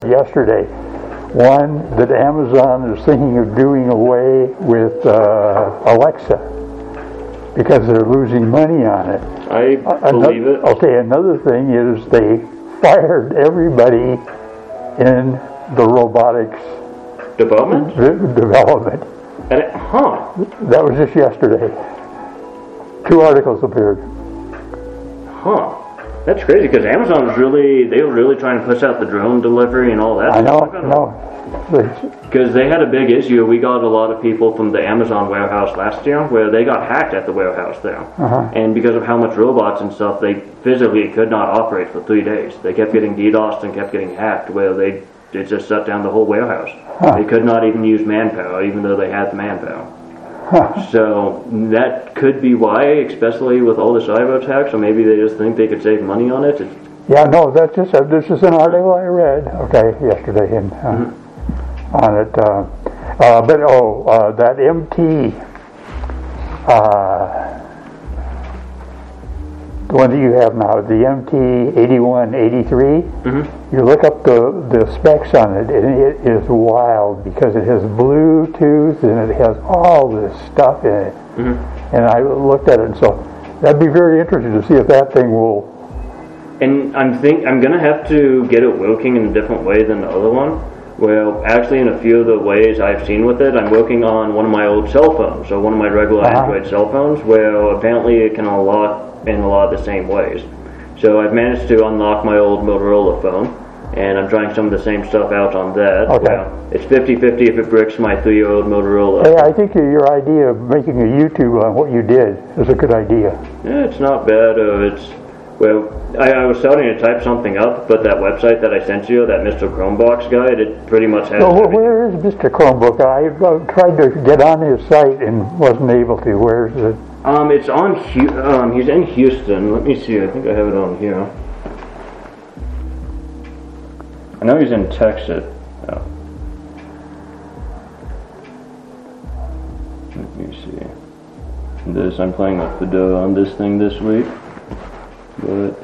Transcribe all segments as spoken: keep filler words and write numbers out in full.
yesterday. One, that Amazon is thinking of doing away with uh, Alexa because they're losing money on it. I uh, believe another, it. Okay, another thing is they fired everybody in the robotics Development? d- development. And it, huh. That was just yesterday. Two articles appeared. Huh. That's crazy because Amazon was really, they were really trying to push out the drone delivery and all that. I know, I know. Because they had a big issue. We got a lot of people from the Amazon warehouse last year where they got hacked at the warehouse there. Uh-huh. And because of how much robots and stuff, they physically could not operate for three days. They kept getting DDoSed and kept getting hacked where they, they just shut down the whole warehouse. Huh. They could not even use manpower even though they had the manpower. Huh. So that could be why, especially with all the cyber attacks, or maybe they just think they could save money on it. It's, yeah, no, that's just a, this is an article I read. Okay, yesterday in, uh, mm-hmm. on it. Uh, uh, but oh, uh, that M T, uh, the one that you have now, the M T eighty-one eighty-three. Mm-hmm. You look up the the specs on it, and it is wild because it has Bluetooth and it has all this stuff in it. Mm-hmm. And I looked at it, and so that'd be very interesting to see if that thing will. And I'm think I'm gonna have to get it working in a different way than the other one. Well, actually, in a few of the ways I've seen with it, I'm working on one of my old cell phones, so one of my regular uh-huh. Android cell phones, where apparently it can unlock in a lot of the same ways. So I've managed to unlock my old Motorola phone, and I'm trying some of the same stuff out on that. Okay. Well, it's fifty-fifty if it bricks my three-year-old Motorola. Hey, I think your idea of making a YouTube on what you did is a good idea. Yeah, it's not bad. Uh, it's well, I, I was starting to type something up, but that website that I sent you, that Mister Chromebox guide, it pretty much has. So where is Mister Chromebook? I uh, tried to get on his site and wasn't able to. Where is it? Um, it's on. Hu- um, he's in Houston. Let me see. I think I have it on here. I know he's in Texas. Oh. Let me see. This I'm playing with Fedora on this thing this week. But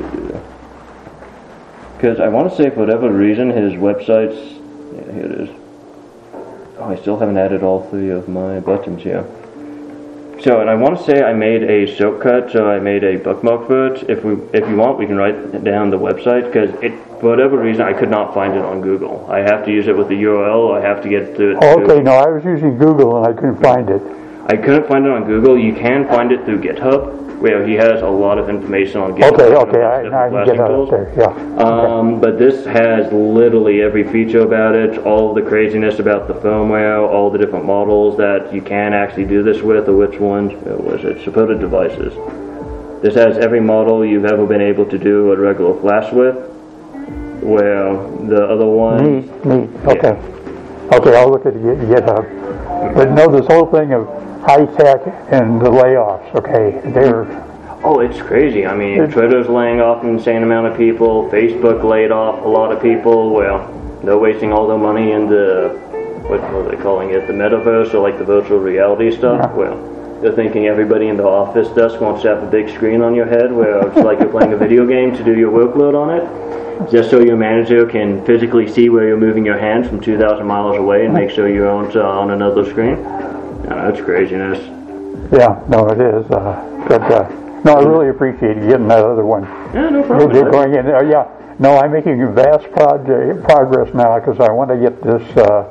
because I want to say for whatever reason his website's yeah, here it is. Oh, I still haven't added all three of my buttons here. So, and I want to say I made a shortcut, so I made a bookmark for it. If we, if you want, we can write down the website because it, for whatever reason, I could not find it on Google. I have to use it with the U R L. I have to get to it. Oh, okay, no, I was using Google and I couldn't find it. I couldn't find it on Google. You can find it through GitHub, where he has a lot of information on GitHub. Okay, okay, I, I can get out there, yeah. Um, okay. But this has literally every feature about it, all the craziness about the firmware, all the different models that you can actually do this with, or which ones, what was it, supported devices. This has every model you've ever been able to do a regular flash with, where the other one... Neat, neat, okay. Yeah. Okay, I'll look at GitHub. But no, this whole thing of high tech and the layoffs, okay, they're... Oh, it's crazy. I mean, Twitter's laying off an insane amount of people. Facebook laid off a lot of people. Well, they're wasting all their money in the, what are they calling it, the metaverse, or like the virtual reality stuff. Yeah. Well, they're thinking everybody in the office desk wants to have a big screen on your head where it's like you're playing a video game to do your workload on it, just so your manager can physically see where you're moving your hand from two thousand miles away and make sure you're on, uh, on another screen. No, that's craziness. Yeah, no, it is. Uh, but, uh, no, I really appreciate you getting that other one. Yeah, no problem. They're going in. Uh, yeah, no, I'm making vast project, progress now because I want to get this. Uh,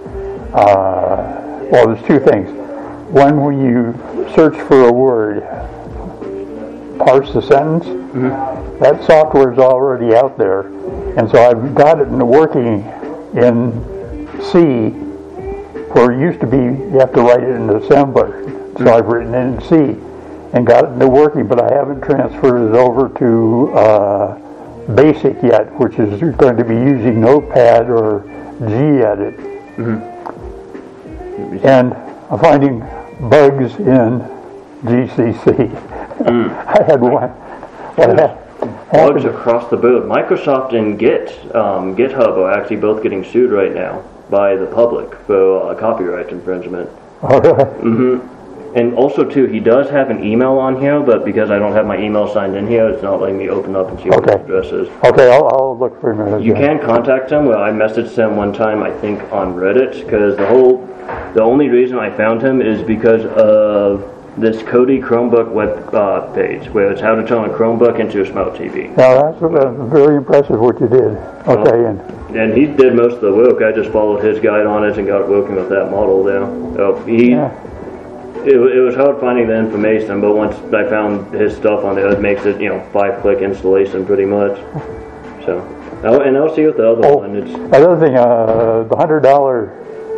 uh, well, there's two things. One, when you search for a word, parse the sentence. Mm-hmm. That software is already out there, and so I've got it working in C. Where it used to be, you have to write it in assembler. So I've written it in C and got it into working, but I haven't transferred it over to uh, BASIC yet, which is going to be using Notepad or Gedit. Mm-hmm. And I'm finding bugs in G C C. Mm. I had one. What happened? Bugs across the board. Microsoft and Git, um, GitHub are actually both getting sued right now by the public for uh, copyright infringement. Oh, really? Mm-hmm. And also, too, he does have an email on here, but because I don't have my email signed in here, it's not letting me open up and see what Okay. his address is. Okay, I'll, I'll look for him. You can contact him. Well, I messaged him one time, I think, on Reddit, because the whole, the only reason I found him is because of this Kodi Chromebook web uh, page, where it's how to turn a Chromebook into a smart T V. Now, that's uh, very impressive what you did. Okay, Well, and And he did most of the work. I just followed his guide on it and got working with that model there. So he, yeah. it, it was hard finding the information, but once I found his stuff on there, it makes it, you know, five-click installation pretty much. So, oh, and I'll see with the other Oh, one. It's another thing, uh, the hundred dollar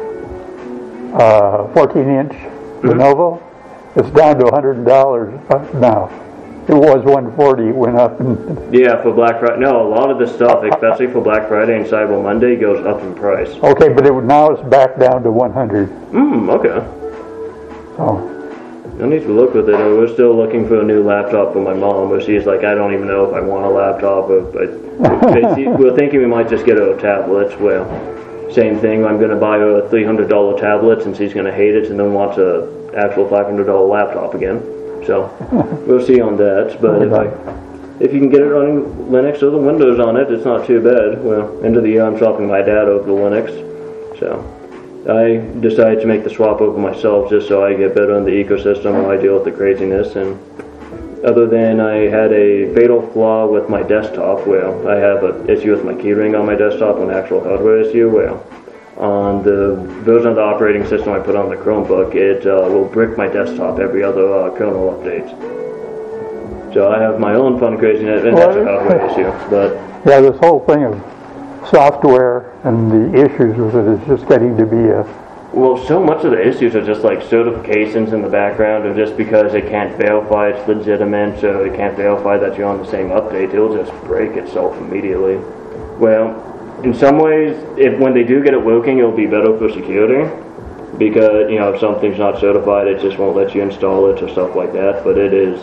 uh, fourteen inch Lenovo, it's down to a hundred dollars now. It was one forty, went up, and yeah, for Black Friday. No, a lot of this stuff, especially for Black Friday and Cyber Monday, goes up in price. okay, but it now it's back down to one hundred. Hmm. Okay. So I need to look with it. We're still looking for a new laptop for my mom, but she's like, I don't even know if I want a laptop. Or, but we're thinking we might just get her a tablet. Well, same thing. I'm going to buy her a three hundred dollar tablet, and she's going to hate it, and then wants a actual five hundred dollar laptop again. So we'll see on that. But if I, if you can get it running Linux or the Windows on it, it's not too bad. Well, end of the year, I'm swapping my dad over to Linux, so I decided to make the swap over myself just so I get better in the ecosystem while I deal with the craziness. And other than I had a fatal flaw with my desktop, where I have an issue with my keyring on my desktop, an actual hardware issue, where on the version of the operating system I put on the Chromebook, it uh, will brick my desktop every other uh, kernel update. So I have my own fun craziness, and that's a hardware issue. But yeah, this whole thing of software and the issues with it is just getting to be a Well, so much of the issues are just like certifications in the background, or just because it can't verify it's legitimate, so it can't verify that you're on the same update, it'll just break itself immediately. Well, in some ways, if when they do get it working, it'll be better for security, because, you know, if something's not certified, it just won't let you install it or stuff like that, but it is,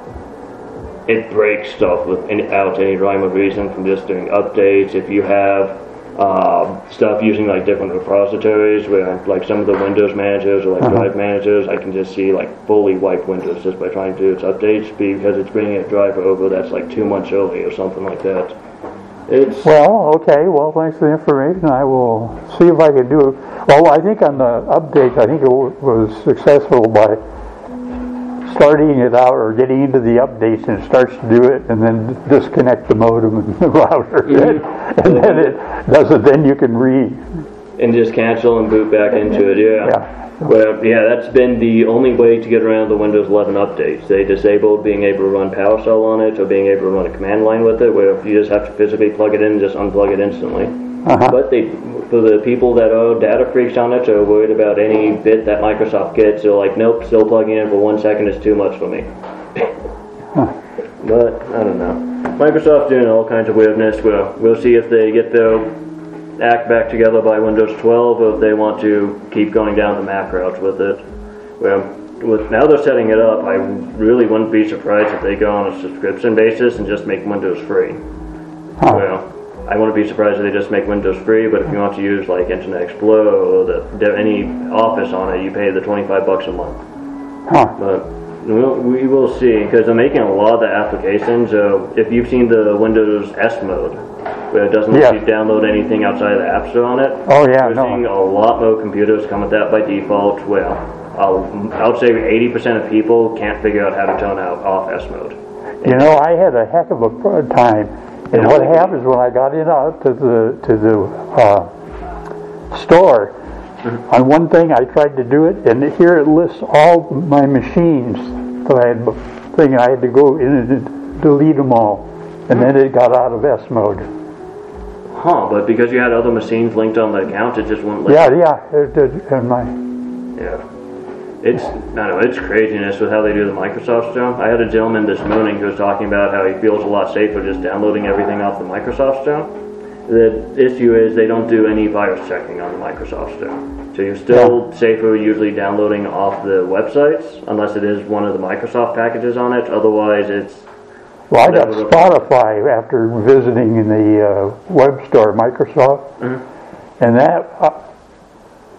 it breaks stuff without any rhyme or reason from just doing updates. If you have Uh, stuff using like different repositories where like some of the Windows managers or like uh-huh. drive managers, I can just see like fully wipe Windows just by trying to do its updates because it's bringing a driver over that's like two months early or something like that. It's well, okay, well, thanks for the information. I will see if I can do it. Well, I think on the updates, I think it w- was successful by starting it out or getting into the updates, and it starts to do it, and then disconnect the modem and the router, mm-hmm. and then it does it. Then you can re and just cancel and boot back into it. Yeah. yeah. Well, yeah, that's been the only way to get around the Windows eleven updates. They disabled being able to run PowerShell on it or being able to run a command line with it, where you just have to physically plug it in and just unplug it instantly. Uh-huh. But they, for the people that are data freaks on it, are worried about any bit that Microsoft gets, they're like, nope, still plugging in for one second is too much for me. huh. But, I don't know. Microsoft's doing all kinds of weirdness. Well, we'll see if they get their act back together by Windows twelve, or if they want to keep going down the Mac route with it. Well, with, now they're setting it up, I really wouldn't be surprised if they go on a subscription basis and just make Windows free. Huh. Well, I wouldn't be surprised if they just make Windows free, but if you want to use like Internet Explorer or the, the, any Office on it, you pay the twenty-five bucks a month. Huh. But we'll, we will see, because they're making a lot of the applications. Uh, if you've seen the Windows S mode, where it doesn't yeah. let you download anything outside of the App Store on it, oh yeah, we're no. seeing a lot more computers come with that by default. Well, I'll, I would say eighty percent of people can't figure out how to turn out off S mode. You know, I had a heck of a time. And what happens when I got in out to the to the uh, store, mm-hmm. on one thing I tried to do it, and here it lists all my machines that I had thing. I had to go in and delete them all, and then it got out of S mode. Huh? But because you had other machines linked on the account, it just wouldn't let. Yeah, you. yeah, it did. And my yeah. It's, I don't know, it's craziness with how they do the Microsoft stuff. I had a gentleman this morning who was talking about how he feels a lot safer just downloading everything off the Microsoft stuff. The issue is they don't do any virus checking on the Microsoft stuff. So you're still yeah. safer usually downloading off the websites, unless it is one of the Microsoft packages on it. Otherwise, it's... Well, I got Spotify after visiting in the uh, web store, Microsoft, mm-hmm. and that... Uh,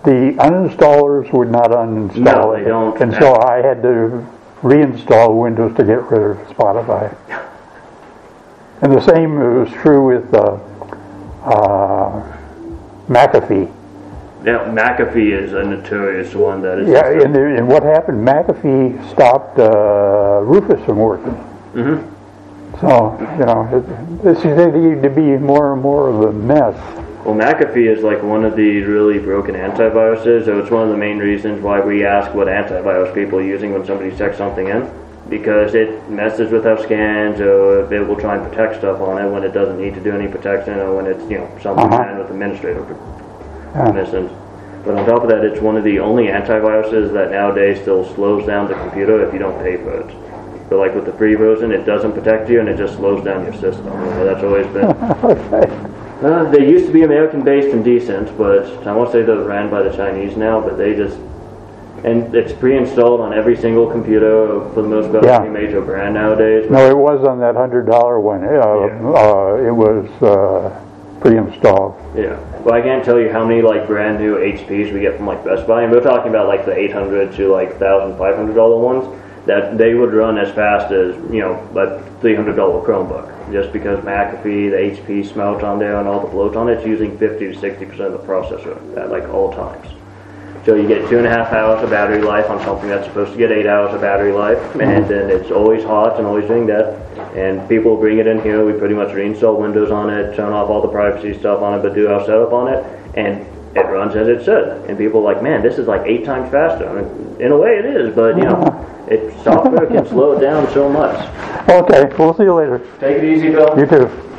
the uninstallers would not uninstall No, it. they don't. And so I had to reinstall Windows to get rid of Spotify. And the same was true with uh, uh, McAfee. Yeah, McAfee is a notorious one that is. Yeah, and, there, and what happened? McAfee stopped uh, Rufus from working. Mm-hmm. So, you know, it, this is getting to be more and more of a mess. Well, McAfee is like one of the really broken antiviruses, so it's one of the main reasons why we ask what antivirus people are using when somebody checks something in, because it messes with our scans, or it will try and protect stuff on it when it doesn't need to do any protection, or when it's, you know, something Uh-huh. bad with administrative permissions. But on top of that, it's one of the only antiviruses that nowadays still slows down the computer if you don't pay for it. So like with the free version, it doesn't protect you and it just slows down your system. So that's always been. Okay. Uh, they used to be American-based and decent, but I won't say they're ran by the Chinese now, but they just. And it's pre-installed on every single computer for the most part, Yeah. every major brand nowadays. No, it was on that one hundred dollar one. Uh, Yeah. uh, it was uh, pre-installed. Yeah. Well, I can't tell you how many like brand new H Ps we get from like Best Buy, and we're talking about like the eight hundred to like one thousand five hundred dollar ones that they would run as fast as, you know, a three hundred dollar Chromebook. Just because McAfee, the H P smelt on there and all the bloat on it, it's using fifty to sixty percent of the processor at like all times. So you get two and a half hours of battery life on something that's supposed to get eight hours of battery life, and then it's always hot and always doing that. And people will bring it in here, we pretty much reinstall Windows on it, turn off all the privacy stuff on it, but do our setup on it, and it runs as it should. And people are like, man, this is like eight times faster. I mean, in a way it is, but you know, it, software can slow it down so much. Okay, we'll see you later. Take it easy, Bill. You too.